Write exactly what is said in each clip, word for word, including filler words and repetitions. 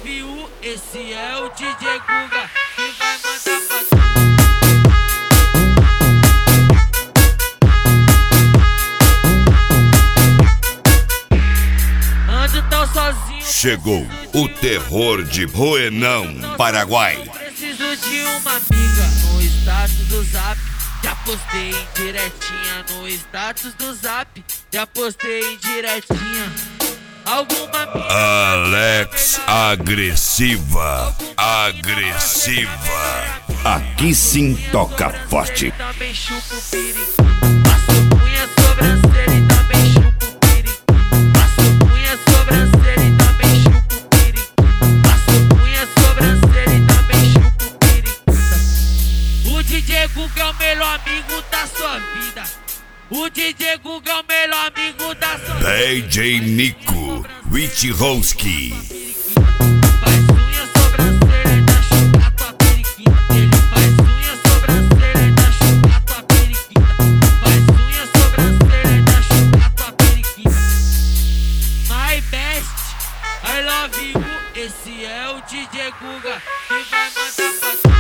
love you, esse é o D J Guga que vai mandar pra tu. Ando tão sozinho. Chegou o terror de Buenão, Paraguai. Preciso de uma amiga no status do Zap. Já postei direitinha no status do Zap. Já postei direitinha. Alguma amiga. Alex agressiva, agressiva. Aqui sim toca forte. Também chupo o perigo. Passo unha, sobrancelha e também chupo o perigo. Passo unha, sobrancelha e também chupo o perigo. Passo unha, sobrancelha e também chupo o perigo. O D J Guga é o melhor amigo da sua vida. O D J Guga é o melhor amigo da sua vida. D J Nico, Wichowski. Faz unha, sobrancelha e dá chupa tua periquita. Ele faz unha, sobrancelha e dá chupa tua periquita. Faz unha, sobrancelha e dá chupa tua periquita. My best, I love you. Esse é o D J Guga que vai mandar pra tu.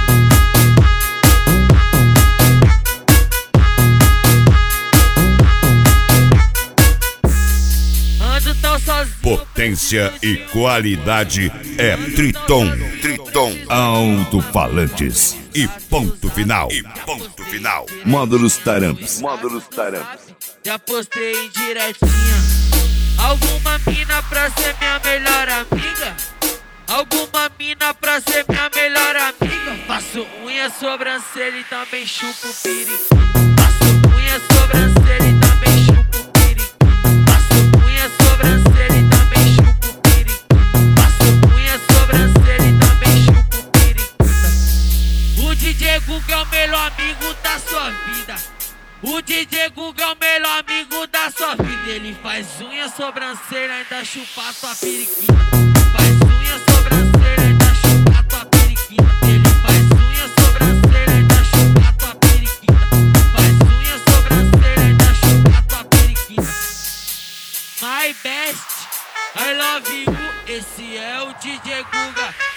Potência e qualidade é Triton. Triton Alto-falantes. e ponto final. E ponto final. Módulos Taramps. Módulos Taramps. Já postei direitinha. Alguma mina pra ser minha melhor amiga? Alguma mina pra ser minha melhor amiga? Faço unha, sobrancelha e também chupo o perigo. Faço unha, sobrancelha e também chupo o perigo. Faço unha, sobrancelha e também chupo o perigo. Faço unha, sobrancelha e também chupo o perigo. O D J Guga é o melhor amigo da sua vida. O D J Guga é o melhor amigo da sua vida. Ele faz unha, sobrancelha e ainda chupa tua periquita. Faz unha, sobrancelha e ainda chupa tua periquita. Ele faz unha, sobrancelha e ainda chupa tua periquita. Faz unha, sobrancelha e ainda chupa tua periquita. My best, I love you. Esse é o D J Guga